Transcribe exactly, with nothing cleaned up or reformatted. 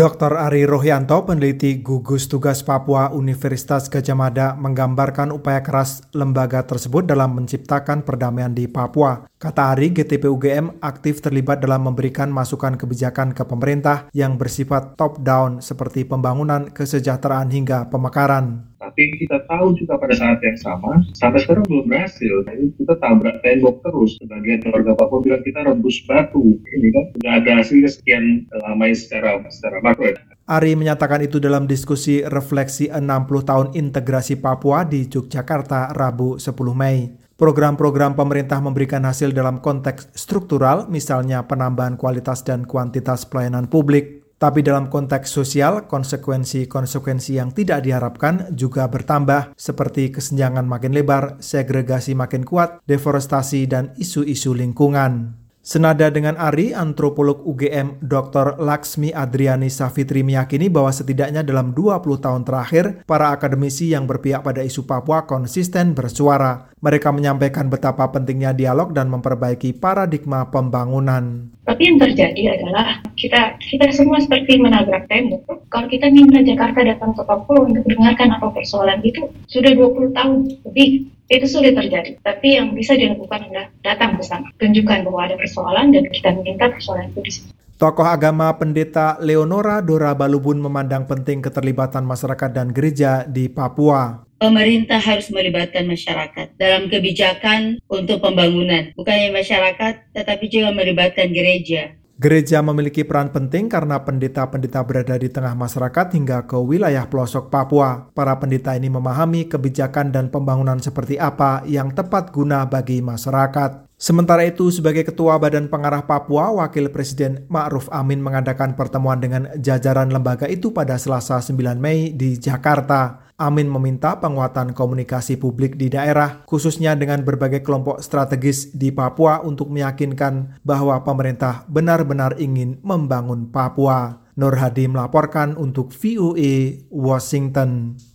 doktor Ari Rohyanto, peneliti gugus tugas Papua Universitas Gadjah Mada, menggambarkan upaya keras lembaga tersebut dalam menciptakan perdamaian di Papua. Kata Ari, G T P U G M aktif terlibat dalam memberikan masukan kebijakan ke pemerintah yang bersifat top-down seperti pembangunan, kesejahteraan hingga pemekaran. Tapi kita tahu juga pada saat yang sama, sampai sekarang belum berhasil. Jadi kita tabrak tembok terus. Sebagian keluarga Papua bilang kita rebus batu. Ini kan nggak ada hasilnya sekian lama secara secara makro. Ari menyatakan itu dalam diskusi refleksi enam puluh tahun integrasi Papua di Yogyakarta, Rabu sepuluh Mei. Program-program pemerintah memberikan hasil dalam konteks struktural, misalnya penambahan kualitas dan kuantitas pelayanan publik. Tapi dalam konteks sosial, konsekuensi-konsekuensi yang tidak diharapkan juga bertambah, seperti kesenjangan makin lebar, segregasi makin kuat, deforestasi, dan isu-isu lingkungan. Senada dengan Ari, antropolog U G M doktor Laksmi Adriani Safitri meyakini bahwa setidaknya dalam dua puluh tahun terakhir, para akademisi yang berpihak pada isu Papua konsisten bersuara. Mereka menyampaikan betapa pentingnya dialog dan memperbaiki paradigma pembangunan. Tapi yang terjadi adalah kita kita semua seperti menabrak tembok. Kalau kita minta Jakarta datang ke Papua untuk mendengarkan apa persoalan itu, sudah dua puluh tahun lebih. Itu sulit terjadi, tapi yang bisa dilakukan adalah datang ke sana, tunjukkan bahwa ada persoalan dan kita minta persoalan itu di sini. Tokoh agama Pendeta Leonora Dora Balubun memandang penting keterlibatan masyarakat dan gereja di Papua. Pemerintah harus melibatkan masyarakat dalam kebijakan untuk pembangunan, bukan hanya masyarakat, tetapi juga melibatkan gereja. Gereja memiliki peran penting karena pendeta-pendeta berada di tengah masyarakat hingga ke wilayah pelosok Papua. Para pendeta ini memahami kebijakan dan pembangunan seperti apa yang tepat guna bagi masyarakat. Sementara itu, sebagai Ketua Badan Pengarah Papua, Wakil Presiden Ma'ruf Amin mengadakan pertemuan dengan jajaran lembaga itu pada Selasa sembilan Mei di Jakarta. Amin meminta penguatan komunikasi publik di daerah, khususnya dengan berbagai kelompok strategis di Papua untuk meyakinkan bahwa pemerintah benar-benar ingin membangun Papua. Nur Hadi melaporkan untuk V O A Washington.